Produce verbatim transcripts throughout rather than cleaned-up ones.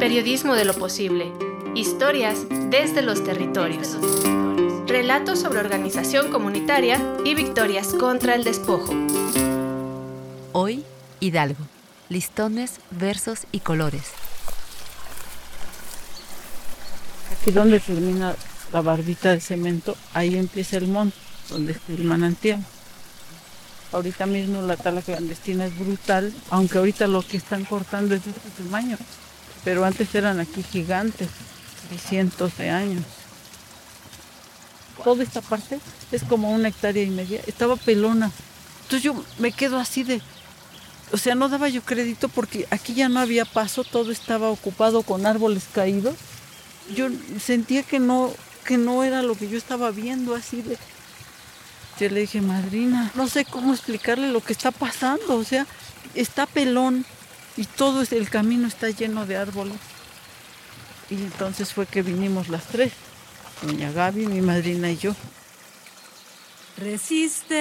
Periodismo de lo posible. Historias desde los territorios. Relatos sobre organización comunitaria y victorias contra el despojo. Hoy, Hidalgo. Listones, versos y colores. Aquí donde termina la barbita de cemento, ahí empieza el monte, donde está el manantial. Ahorita mismo la tala clandestina es brutal, aunque ahorita lo que están cortando es de este tamaño. Pero antes eran aquí gigantes, de cientos de años. Toda esta parte es como una hectárea y media, estaba pelona. Entonces yo me quedo así de... O sea, no daba yo crédito porque aquí ya no había paso, todo estaba ocupado con árboles caídos. Yo sentía que no, que no era lo que yo estaba viendo, así de... Yo le dije, madrina, no sé cómo explicarle lo que está pasando, o sea, está pelón y todo el camino está lleno de árboles. Y entonces fue que vinimos las tres, doña Gaby, mi madrina y yo. Resiste,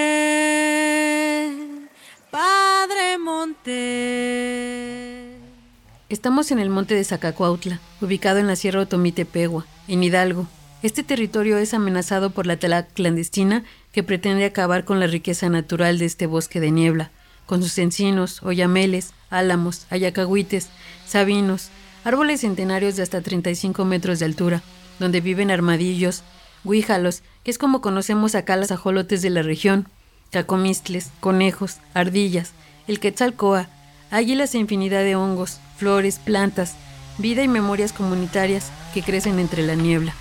Padre Monte. Estamos en el monte de Zacacuautla, ubicado en la Sierra Otomí-Tepehua, en Hidalgo. Este territorio es amenazado por la tala clandestina que pretende acabar con la riqueza natural de este bosque de niebla, con sus encinos, oyameles, álamos, ayacahuites, sabinos, árboles centenarios de hasta treinta y cinco metros de altura, donde viven armadillos, guíjalos, que es como conocemos acá los ajolotes de la región, cacomistles, conejos, ardillas, el quetzalcoa, águilas e infinidad de hongos, flores, plantas, vida y memorias comunitarias que crecen entre la niebla.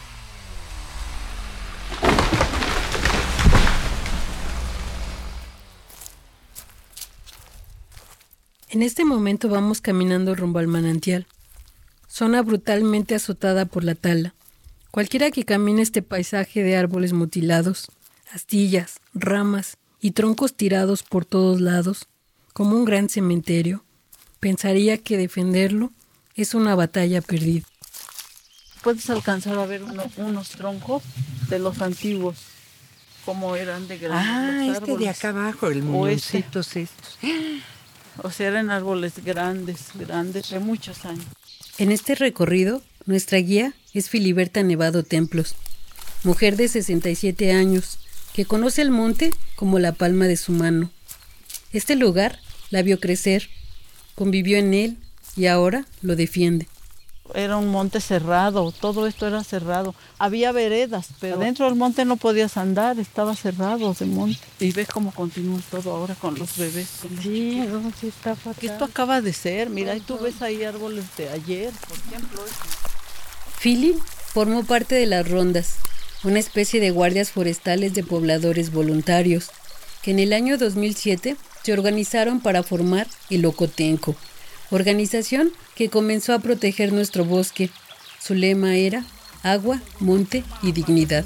En este momento vamos caminando rumbo al manantial, zona brutalmente azotada por la tala. Cualquiera que camine este paisaje de árboles mutilados, astillas, ramas y troncos tirados por todos lados, como un gran cementerio, pensaría que defenderlo es una batalla perdida. Puedes alcanzar a ver uno, unos troncos de los antiguos, como eran de grandes. Ah, los este árboles. de acá abajo, el muñoncitos estos. O sea, eran árboles grandes, grandes, de muchos años. En este recorrido, nuestra guía es Filiberta Nevado Templos, mujer de sesenta y siete años, que conoce el monte como la palma de su mano. Este lugar la vio crecer, convivió en él y ahora lo defiende. Era un monte cerrado, todo esto era cerrado. Había veredas, pero dentro del monte no podías andar, estaba cerrado de monte. Y ves cómo continúa todo ahora con los bebés. Sí, no, sí está fatal. Esto acaba de ser, mira, y tú ves ahí árboles de ayer, por ejemplo. Philly formó parte de las rondas, una especie de guardias forestales de pobladores voluntarios, que en el año dos mil siete se organizaron para formar el Ocotenco, organización que comenzó a proteger nuestro bosque. Su lema era agua, monte y dignidad.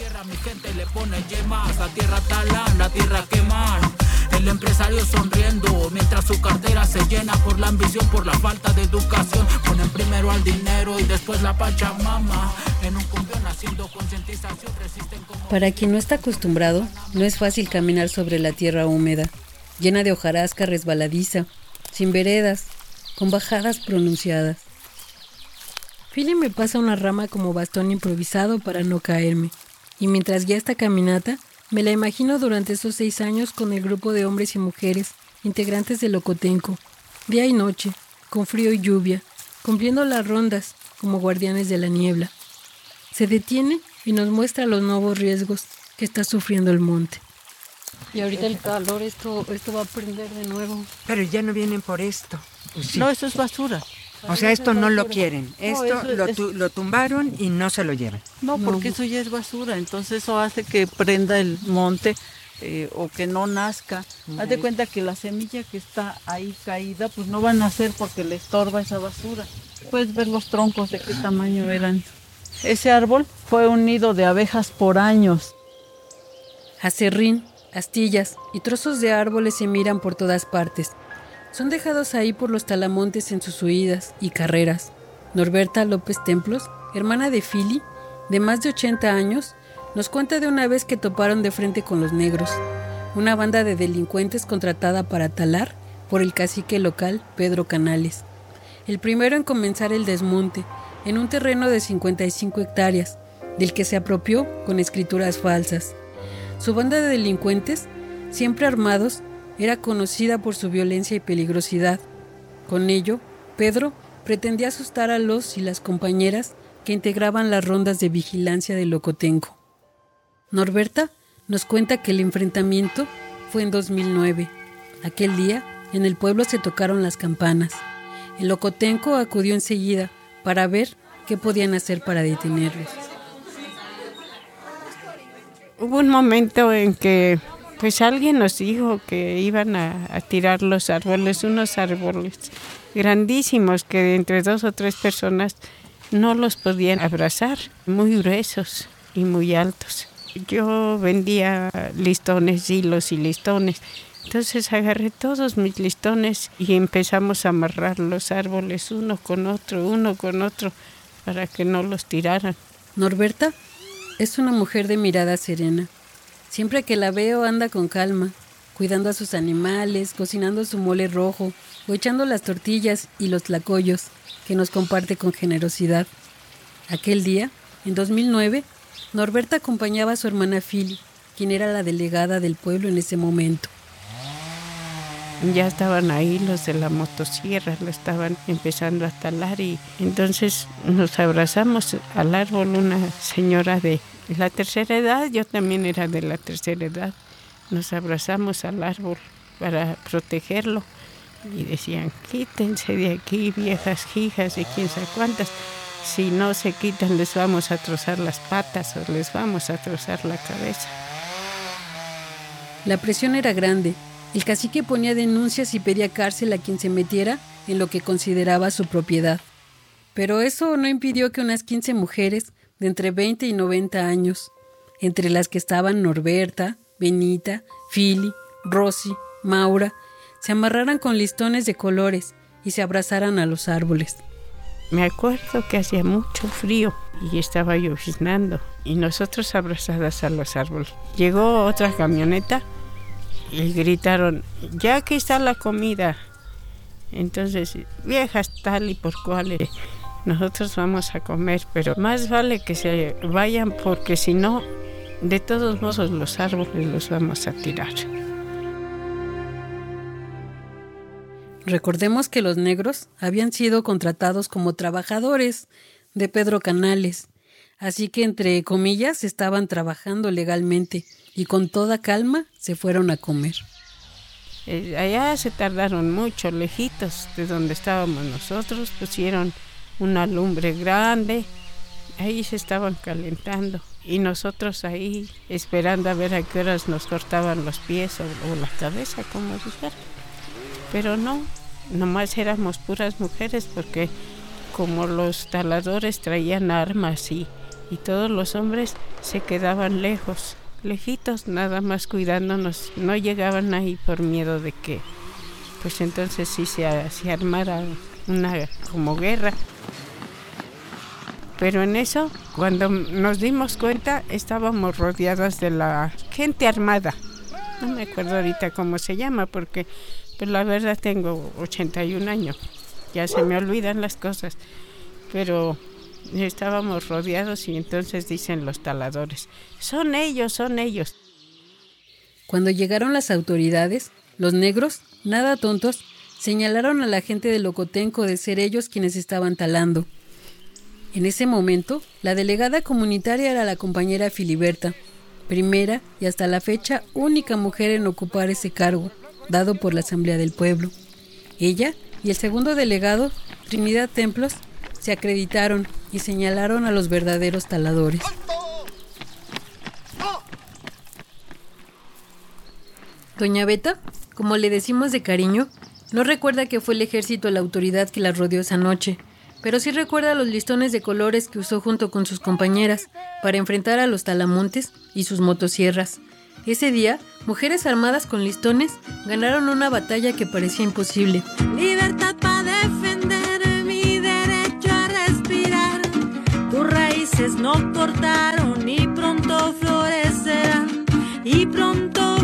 El empresario sonriendo mientras su cartera se llena por la ambición, por la falta de educación. Ponen primero al dinero y después la pachamama. En un cumbión haciendo concientización resisten como... Para quien no está acostumbrado, no es fácil caminar sobre la tierra húmeda, llena de hojarasca resbaladiza, sin veredas, con bajadas pronunciadas. Philly me pasa una rama como bastón improvisado para no caerme, y mientras guía esta caminata, me la imagino durante esos seis años con el grupo de hombres y mujeres, integrantes del Ocotenco, día y noche, con frío y lluvia, cumpliendo las rondas como guardianes de la niebla. Se detiene y nos muestra los nuevos riesgos que está sufriendo el monte. Y ahorita el calor, esto, esto va a prender de nuevo. Pero ya no vienen por esto. Pues sí. No, eso es basura. O sea, esto no lo quieren. Esto No, eso lo, es- tu- lo tumbaron y no se lo llevan. No, porque eso ya es basura, entonces eso hace que prenda el monte eh, o que no nazca. Haz de cuenta que la semilla que está ahí caída, pues no va a nacer porque le estorba esa basura. Puedes ver los troncos de qué tamaño eran. Ese árbol fue un nido de abejas por años. Acerrín, astillas y trozos de árboles se miran por todas partes. Son dejados ahí por los talamontes en sus huidas y carreras. Norberta López Templos, hermana de Philly, de más de ochenta años, nos cuenta de una vez que toparon de frente con los negros, una banda de delincuentes contratada para talar por el cacique local Pedro Canales. el primero en comenzar el desmonte, en un terreno de cincuenta y cinco hectáreas, del que se apropió con escrituras falsas. Su banda de delincuentes, siempre armados, era conocida por su violencia y peligrosidad. Con ello, Pedro pretendía asustar a los y las compañeras que integraban las rondas de vigilancia del Ocotenco. Norberta nos cuenta que el enfrentamiento fue en dos mil nueve. Aquel día, en el pueblo se tocaron las campanas. El Ocotenco acudió enseguida para ver qué podían hacer para detenerlos. Hubo un momento en que pues alguien nos dijo que iban a, a tirar los árboles, unos árboles grandísimos que entre dos o tres personas no los podían abrazar, muy gruesos y muy altos. Yo vendía listones, hilos y listones. Entonces agarré todos mis listones y empezamos a amarrar los árboles uno con otro, uno con otro, para que no los tiraran. Norberta es una mujer de mirada serena. Siempre que la veo anda con calma, cuidando a sus animales, cocinando su mole rojo o echando las tortillas y los tlacoyos que nos comparte con generosidad. Aquel día, en dos mil nueve, Norberta acompañaba a su hermana Fili, quien era la delegada del pueblo en ese momento. Ya estaban ahí los de la motosierra, lo estaban empezando a talar y entonces nos abrazamos al árbol, una señora de la tercera edad, yo también era de la tercera edad, nos abrazamos al árbol para protegerlo y decían, quítense de aquí viejas hijas y quién sabe cuántas, si no se quitan les vamos a trozar las patas o les vamos a trozar la cabeza. La presión era grande. El cacique ponía denuncias y pedía cárcel a quien se metiera en lo que consideraba su propiedad. Pero eso no impidió que unas quince mujeres de entre veinte y noventa años, entre las que estaban Norberta, Benita, Fili, Rosy, Maura, se amarraran con listones de colores y se abrazaran a los árboles. Me acuerdo que hacía mucho frío y estaba lloviznando y nosotros abrazadas a los árboles. Llegó otra camioneta y gritaron, ya aquí está la comida. Entonces, viejas tal y por cual, nosotros vamos a comer, pero más vale que se vayan porque si no, de todos modos los árboles los vamos a tirar. Recordemos que los negros habían sido contratados como trabajadores de Pedro Canales, así que entre comillas estaban trabajando legalmente y con toda calma se fueron a comer. Eh, allá se tardaron mucho, lejitos de donde estábamos nosotros, pusieron una lumbre grande, ahí se estaban calentando y nosotros ahí esperando a ver a qué horas nos cortaban los pies o, o la cabeza, como dijeron. Pero no, nomás éramos puras mujeres porque como los taladores traían armas y, y todos los hombres se quedaban lejos, lejitos, nada más cuidándonos, no llegaban ahí por miedo de que, pues entonces sí se, se armara una como guerra. Pero en eso, cuando nos dimos cuenta, estábamos rodeadas de la gente armada. No me acuerdo ahorita cómo se llama porque pues la verdad tengo ochenta y un años, ya se me olvidan las cosas, pero estábamos rodeados y entonces dicen los taladores, son ellos, son ellos. Cuando llegaron las autoridades, los negros, nada tontos, señalaron a la gente del Ocotenco de ser ellos quienes estaban talando. En ese momento, la delegada comunitaria era la compañera Filiberta, primera y hasta la fecha única mujer en ocupar ese cargo, dado por la Asamblea del Pueblo. Ella y el segundo delegado, Trinidad Templos, se acreditaron y señalaron a los verdaderos taladores. Doña Beta, como le decimos de cariño, no recuerda que fue el ejército la autoridad que la rodeó esa noche, pero sí recuerda los listones de colores que usó junto con sus compañeras para enfrentar a los talamontes y sus motosierras. Ese día, mujeres armadas con listones ganaron una batalla que parecía imposible. Libertad para defender mi derecho a respirar. Tus raíces no cortaron y pronto florecerán. Y pronto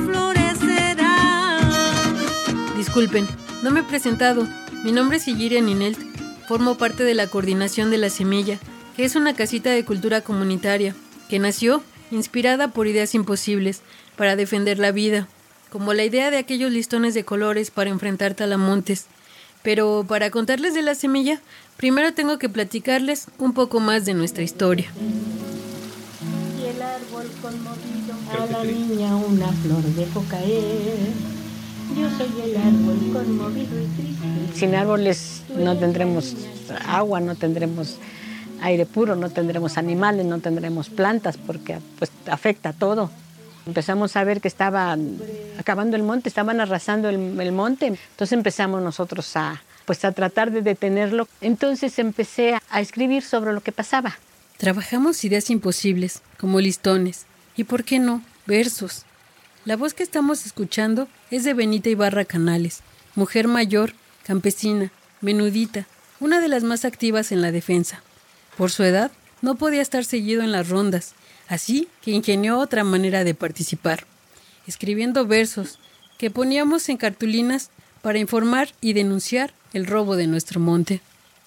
florecerán. Disculpen, no me he presentado. Mi nombre es Igiria Ninelt Formo parte de la coordinación de La Semilla, que es una casita de cultura comunitaria, que nació inspirada por ideas imposibles para defender la vida, como la idea de aquellos listones de colores para enfrentar talamontes. Pero para contarles de La Semilla, primero tengo que platicarles un poco más de nuestra historia. Y el árbol conmovido, a la niña una flor dejó caer. Yo soy el árbol conmovido y triste. Sin árboles no tendremos agua, no tendremos aire puro, no tendremos animales, no tendremos plantas, porque pues afecta todo. Empezamos a ver que estaban acabando el monte, estaban arrasando el, el monte. Entonces empezamos nosotros a, pues a tratar de detenerlo. Entonces empecé a, a escribir sobre lo que pasaba. Trabajamos ideas imposibles, como listones, y ¿por qué no? Versos. La voz que estamos escuchando es de Benita Ibarra Canales, mujer mayor, campesina, menudita, una de las más activas en la defensa. Por su edad, no podía estar seguido en las rondas, así que ingenió otra manera de participar, escribiendo versos que poníamos en cartulinas para informar y denunciar el robo de nuestro monte.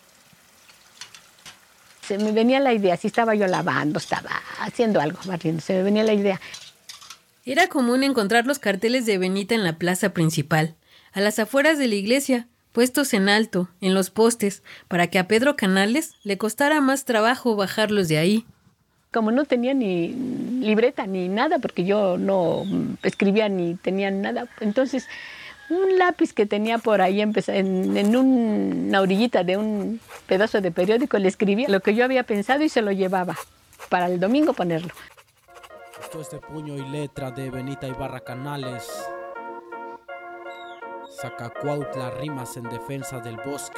Se me venía la idea, si estaba yo lavando, estaba haciendo algo, barriendo, se me venía la idea. Era común encontrar los carteles de Benita en la plaza principal, a las afueras de la iglesia, puestos en alto, en los postes, para que a Pedro Canales le costara más trabajo bajarlos de ahí. Como no tenía ni libreta ni nada, porque yo no escribía ni tenía nada, entonces un lápiz que tenía por ahí empecé, en, en un, una orillita de un pedazo de periódico le escribía lo que yo había pensado y se lo llevaba para el domingo ponerlo. Esto es de puño y letra de Benita Ibarra Canales. Zacacuautla, rimas en defensa del bosque.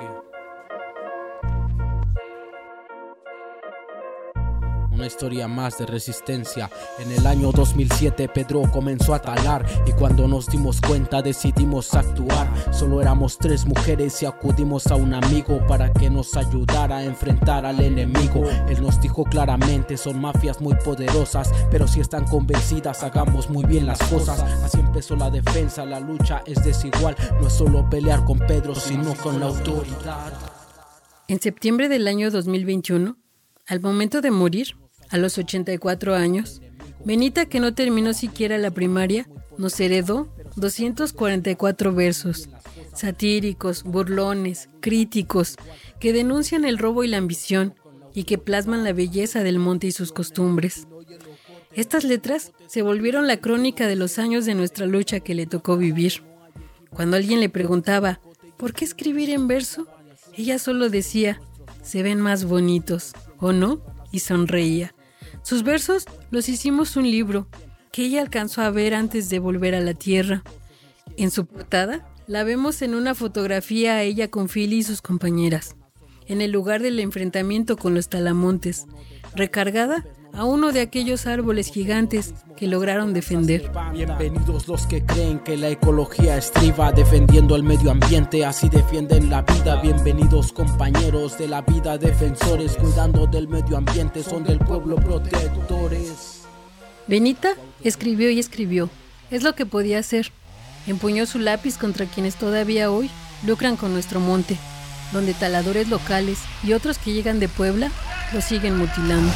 Una historia más de resistencia. En el año dos mil siete Pedro comenzó a talar y cuando nos dimos cuenta decidimos actuar. Solo éramos tres mujeres y acudimos a un amigo para que nos ayudara a enfrentar al enemigo. Él nos dijo claramente, son mafias muy poderosas, pero si están convencidas hagamos muy bien las cosas. Así empezó la defensa, la lucha es desigual. No es solo pelear con Pedro, sino con la autoridad. En septiembre del año dos mil veintiuno, al momento de morir, a los ochenta y cuatro años, Benita, que no terminó siquiera la primaria, nos heredó doscientos cuarenta y cuatro versos, satíricos, burlones, críticos, que denuncian el robo y la ambición y que plasman la belleza del monte y sus costumbres. Estas letras se volvieron la crónica de los años de nuestra lucha que le tocó vivir. Cuando alguien le preguntaba, ¿por qué escribir en verso?, ella solo decía, se ven más bonitos, ¿o no?, y sonreía. Sus versos los hicimos un libro que ella alcanzó a ver antes de volver a la tierra. En su portada la vemos en una fotografía a ella con Fili y sus compañeras, en el lugar del enfrentamiento con los talamontes, recargada a uno de aquellos árboles gigantes que lograron defender. Bienvenidos los que creen que la ecología estriba defendiendo el medio ambiente, así defienden la vida. Bienvenidos compañeros de la vida, defensores cuidando del medio ambiente, son del pueblo protectores. Benita escribió y escribió, es lo que podía hacer. Empuñó su lápiz contra quienes todavía hoy lucran con nuestro monte, donde taladores locales y otros que llegan de Puebla lo siguen mutilando.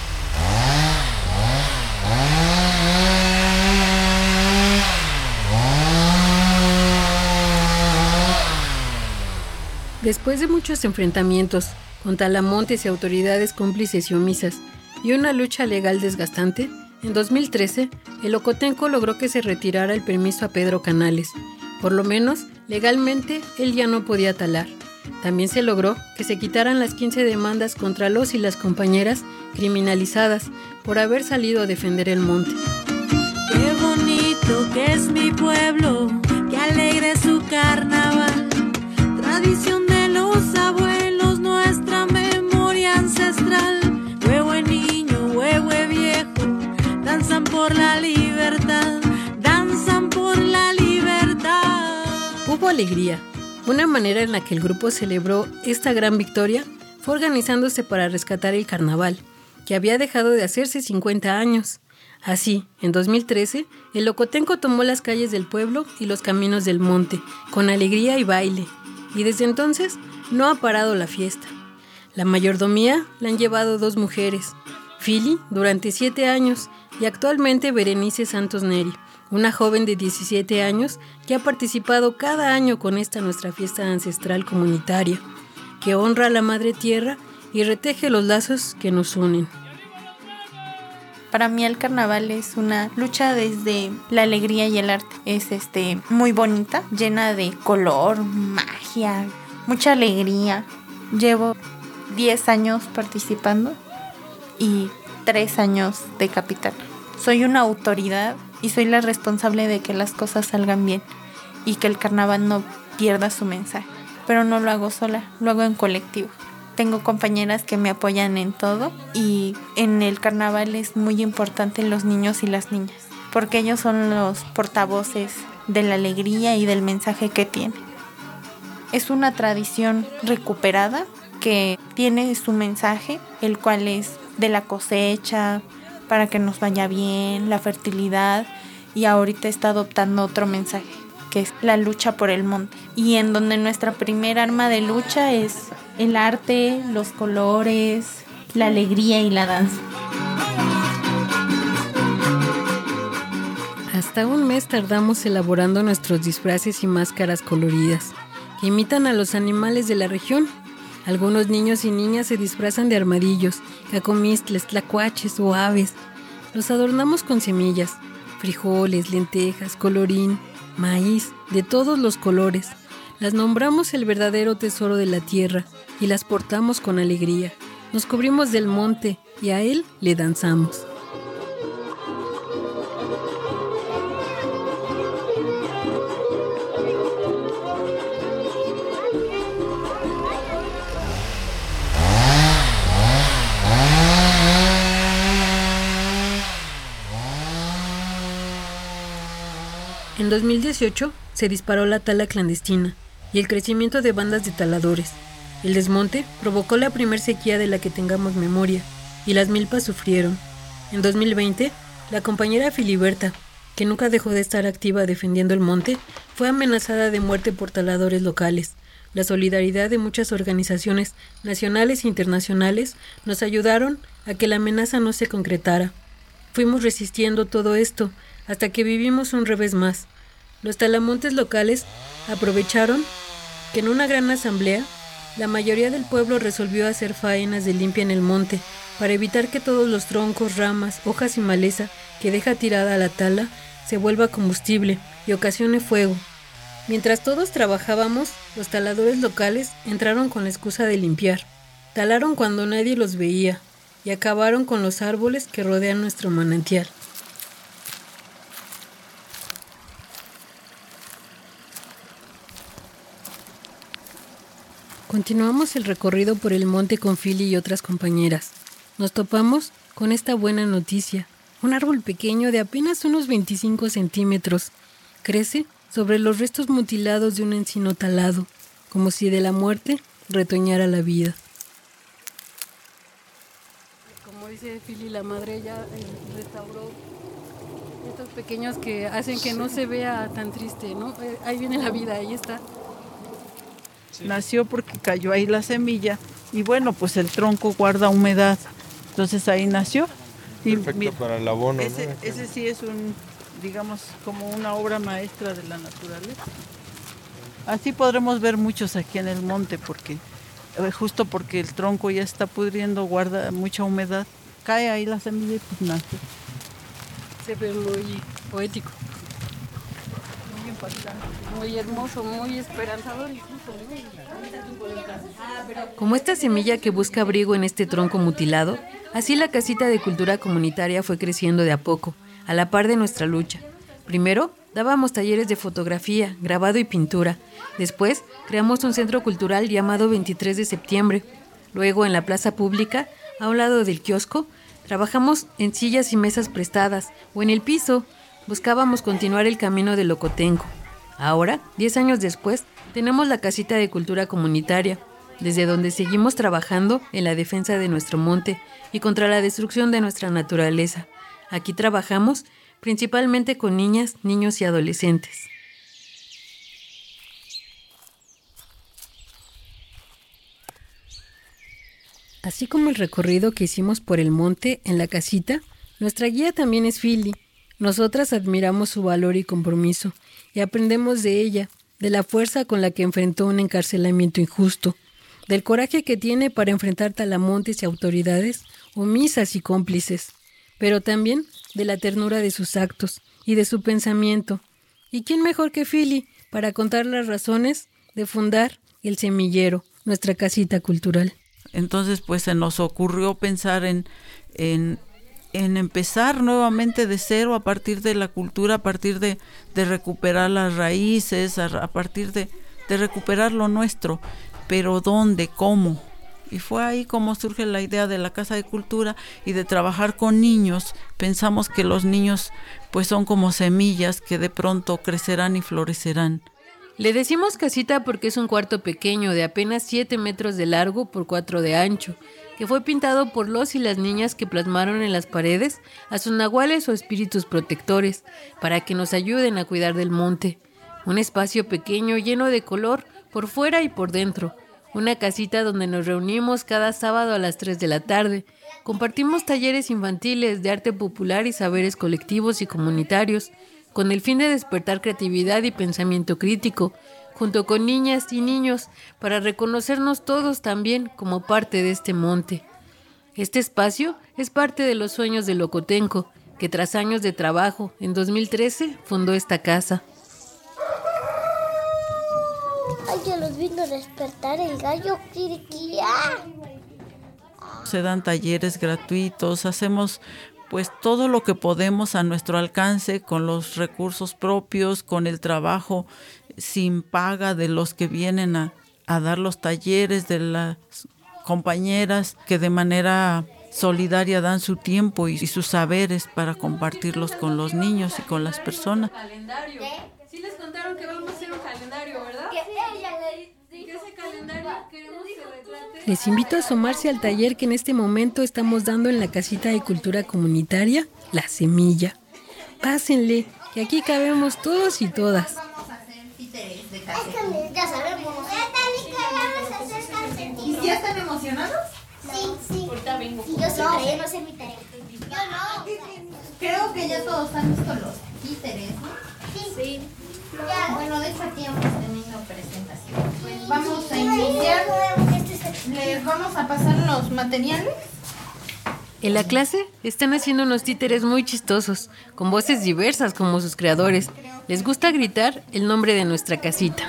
Después de muchos enfrentamientos con talamontes y autoridades cómplices y omisas y una lucha legal desgastante, en dos mil trece el Ocotenco logró que se retirara el permiso a Pedro Canales. Por lo menos, legalmente, él ya no podía talar. También se logró que se quitaran las quince demandas contra los y las compañeras criminalizadas por haber salido a defender el monte. Qué bonito que es mi pueblo, qué alegre su carnaval, tradición de los abuelos, nuestra memoria ancestral. Huehue niño, huehue viejo, danzan por la libertad, danzan por la libertad. Hubo alegría. Una manera en la que el grupo celebró esta gran victoria fue organizándose para rescatar el carnaval, que había dejado de hacerse cincuenta años. Así, en dos mil trece, el Ocotenco tomó las calles del pueblo y los caminos del monte, con alegría y baile. Y desde entonces, no ha parado la fiesta. La mayordomía la han llevado dos mujeres, Fili durante siete años y actualmente Berenice Santos Neri, una joven de diecisiete años que ha participado cada año con esta nuestra fiesta ancestral comunitaria, que honra a la Madre Tierra y reteje los lazos que nos unen. Para mí el carnaval es una lucha desde la alegría y el arte. Es este muy bonita, llena de color, magia, mucha alegría. Llevo diez años participando y tres años de capitana. Soy una autoridad y soy la responsable de que las cosas salgan bien y que el carnaval no pierda su mensaje. Pero no lo hago sola, lo hago en colectivo. Tengo compañeras que me apoyan en todo y en el carnaval es muy importante los niños y las niñas, porque ellos son los portavoces de la alegría y del mensaje que tienen. Es una tradición recuperada que tiene su mensaje, el cual es de la cosecha, para que nos vaya bien, la fertilidad, y ahorita está adoptando otro mensaje, que es la lucha por el monte, y en donde nuestra primera arma de lucha es el arte, los colores, la alegría y la danza. Hasta un mes tardamos elaborando nuestros disfraces y máscaras coloridas, que imitan a los animales de la región. Algunos niños y niñas se disfrazan de armadillos, cacomistles, tlacuaches o aves. Los adornamos con semillas, frijoles, lentejas, colorín, maíz, de todos los colores. Las nombramos el verdadero tesoro de la tierra y las portamos con alegría. Nos cubrimos del monte y a él le danzamos. En dos mil dieciocho se disparó la tala clandestina y el crecimiento de bandas de taladores. El desmonte provocó la primer sequía de la que tengamos memoria y las milpas sufrieron. En dos mil veinte, la compañera Filiberta, que nunca dejó de estar activa defendiendo el monte, fue amenazada de muerte por taladores locales. La solidaridad de muchas organizaciones nacionales e internacionales nos ayudaron a que la amenaza no se concretara. Fuimos resistiendo todo esto hasta que vivimos un revés más. Los talamontes locales aprovecharon que en una gran asamblea la mayoría del pueblo resolvió hacer faenas de limpia en el monte para evitar que todos los troncos, ramas, hojas y maleza que deja tirada la tala se vuelva combustible y ocasione fuego. Mientras todos trabajábamos, los taladores locales entraron con la excusa de limpiar. Talaron cuando nadie los veía y acabaron con los árboles que rodean nuestro manantial. Continuamos el recorrido por el monte con Fili y otras compañeras. Nos topamos con esta buena noticia. Un árbol pequeño de apenas unos veinticinco centímetros crece sobre los restos mutilados de un encino talado, como si de la muerte retoñara la vida. Como dice Fili, la madre ya restauró estos pequeños que hacen que no se vea tan triste, ¿no? Ahí viene la vida, ahí está. Nació porque cayó ahí la semilla y bueno, pues el tronco guarda humedad, entonces ahí nació. Y perfecto mira, para el abono, ese, ¿no? ese sí es un, digamos, como una obra maestra de la naturaleza. Así podremos ver muchos aquí en el monte, porque justo porque el tronco ya está pudriendo, guarda mucha humedad, cae ahí la semilla y pues nace. Se ve muy poético. Muy hermoso, muy esperanzador. Como esta semilla que busca abrigo en este tronco mutilado, así la casita de cultura comunitaria fue creciendo de a poco, a la par de nuestra lucha. Primero, dábamos talleres de fotografía, grabado y pintura. Después, creamos un centro cultural llamado veintitrés de septiembre. Luego, en la plaza pública, a un lado del kiosco, trabajamos en sillas y mesas prestadas o en el piso. Buscábamos continuar el camino del Ocotenco. Ahora, diez años después, tenemos la casita de cultura comunitaria, desde donde seguimos trabajando en la defensa de nuestro monte y contra la destrucción de nuestra naturaleza. Aquí trabajamos principalmente con niñas, niños y adolescentes. Así como el recorrido que hicimos por el monte en la casita, nuestra guía también es Philly. Nosotras admiramos su valor y compromiso y aprendemos de ella, de la fuerza con la que enfrentó un encarcelamiento injusto, del coraje que tiene para enfrentar talamontes y autoridades omisas y cómplices, pero también de la ternura de sus actos y de su pensamiento. ¿Y quién mejor que Philly para contar las razones de fundar El Semillero, nuestra casita cultural? Entonces, pues se nos ocurrió pensar en, en, en empezar nuevamente de cero a partir de la cultura, a partir de, de recuperar las raíces, a, a partir de, de recuperar lo nuestro. Pero ¿dónde? ¿Cómo? Y fue ahí como surge la idea de la Casa de Cultura y de trabajar con niños. Pensamos que los niños pues son como semillas que de pronto crecerán y florecerán. Le decimos casita porque es un cuarto pequeño de apenas siete metros de largo por cuatro de ancho, que fue pintado por los y las niñas que plasmaron en las paredes a sus nahuales o espíritus protectores para que nos ayuden a cuidar del monte. Un espacio pequeño lleno de color por fuera y por dentro. Una casita donde nos reunimos cada sábado a las tres de la tarde. Compartimos talleres infantiles de arte popular y saberes colectivos y comunitarios, con el fin de despertar creatividad y pensamiento crítico, junto con niñas y niños, para reconocernos todos también como parte de este monte. Este espacio es parte de los sueños de Locotenco, que tras años de trabajo, en dos mil trece, fundó esta casa. Ay, ya los vino a despertar el gallo Quiriquía. Se dan talleres gratuitos, hacemos pues todo lo que podemos a nuestro alcance con los recursos propios, con el trabajo sin paga de los que vienen a, a dar los talleres, de las compañeras que de manera solidaria dan su tiempo y, y sus saberes para compartirlos con los niños y con las personas. ¿Calendario? Sí les contaron que vamos a hacer un calendario, ¿verdad? ¿Qué ella le ¿Qué ese calendario queremos que retrate? Les invito a sumarse al taller que en este momento estamos dando en la casita de cultura comunitaria, La Semilla. Pásenle, que aquí cabemos todos y todas. Vamos a hacer títeres de calcetín. Ya sabemos. Vamos a hacer calcetín. ¿Y ya están emocionados? Sí, sí. Ahorita vengo. Y yo sí, yo no sé mi tarea. Yo no. Creo que ya todos han visto los títeres, ¿no? Sí. Sí. Ya. Bueno, de hecho aquí hemos tenido presentación. Pues vamos a iniciar. Les vamos a pasar los materiales. En la clase están haciendo unos títeres muy chistosos, con voces diversas como sus creadores. Les gusta gritar el nombre de nuestra casita.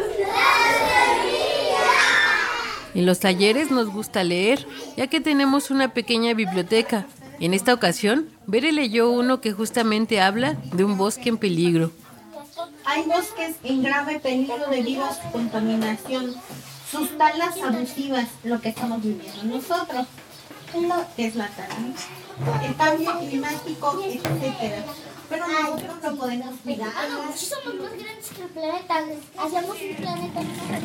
En los talleres nos gusta leer, ya que tenemos una pequeña biblioteca. En esta ocasión, Bere leyó uno que justamente habla de un bosque en peligro. Hay bosques en grave peligro debido a su contaminación, sus talas abusivas, lo que estamos viviendo nosotros, que es la tala, el cambio climático, etcétera. Pero nosotros no podemos cuidar. Ah, sí somos más grandes que el planeta. Hacemos un planeta.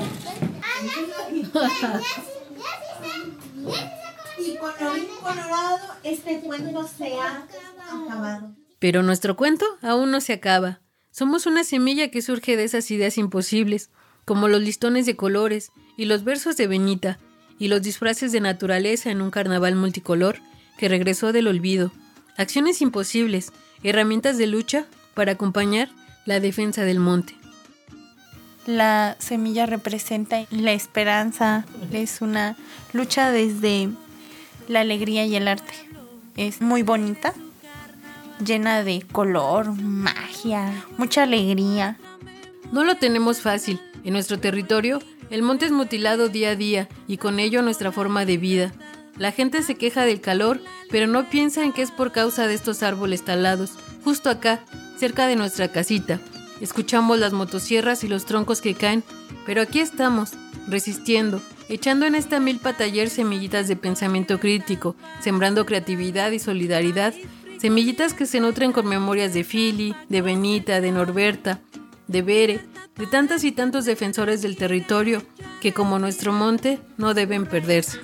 Y con lo bien colorado, este cuento se ha acabado. Pero nuestro cuento aún no se acaba. Somos una semilla que surge de esas ideas imposibles, como los listones de colores y los versos de Benita y los disfraces de naturaleza en un carnaval multicolor que regresó del olvido. Acciones imposibles, herramientas de lucha para acompañar la defensa del monte. La semilla representa la esperanza, es una lucha desde la alegría y el arte. Es muy bonita, llena de color, magia, mucha alegría. No lo tenemos fácil. En nuestro territorio, el monte es mutilado día a día y con ello nuestra forma de vida. La gente se queja del calor, pero no piensa en que es por causa de estos árboles talados, justo acá, cerca de nuestra casita. Escuchamos las motosierras y los troncos que caen, pero aquí estamos, resistiendo, echando en esta milpa taller semillitas de pensamiento crítico, sembrando creatividad y solidaridad, semillitas que se nutren con memorias de Philly, de Benita, de Norberta, de Bere, de tantas y tantos defensores del territorio que, como nuestro monte, no deben perderse.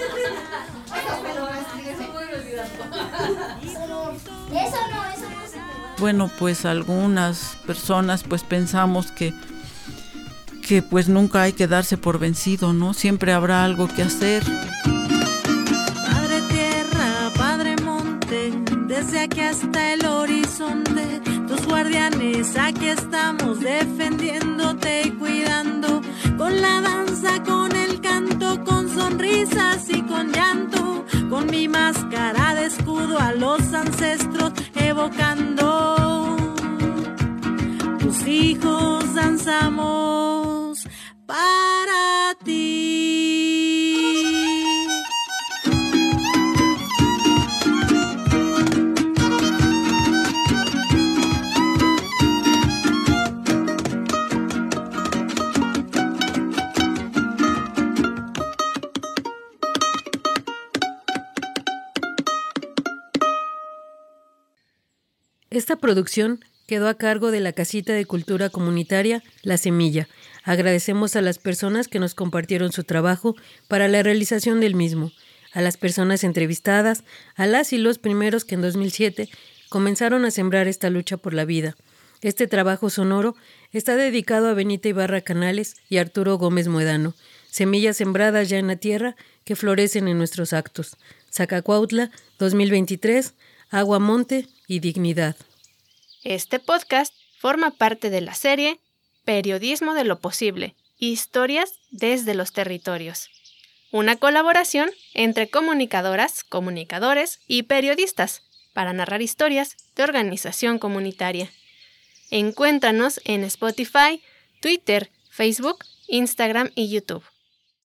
Bueno, pues algunas personas pues pensamos que, que pues nunca hay que darse por vencido, ¿no? Siempre habrá algo que hacer. desde aquí hasta el horizonte. Tus guardianes, aquí estamos defendiéndote y cuidando. Con la danza, con el canto, con sonrisas y con llanto. Con mi máscara de escudo a los ancestros evocando. Tus hijos danzamos para ti. Esta producción quedó a cargo de la Casita de Cultura Comunitaria La Semilla. Agradecemos a las personas que nos compartieron su trabajo para la realización del mismo, a las personas entrevistadas, a las y los primeros que en dos mil siete comenzaron a sembrar esta lucha por la vida. Este trabajo sonoro está dedicado a Benita Ibarra Canales y Arturo Gómez Muedano, semillas sembradas ya en la tierra que florecen en nuestros actos. Zacacuautla, dos mil veintitrés, Agua, Monte y Dignidad. Este podcast forma parte de la serie Periodismo de lo Posible, historias desde los territorios. Una colaboración entre comunicadoras, comunicadores y periodistas para narrar historias de organización comunitaria. Encuéntranos en Spotify, Twitter, Facebook, Instagram y YouTube.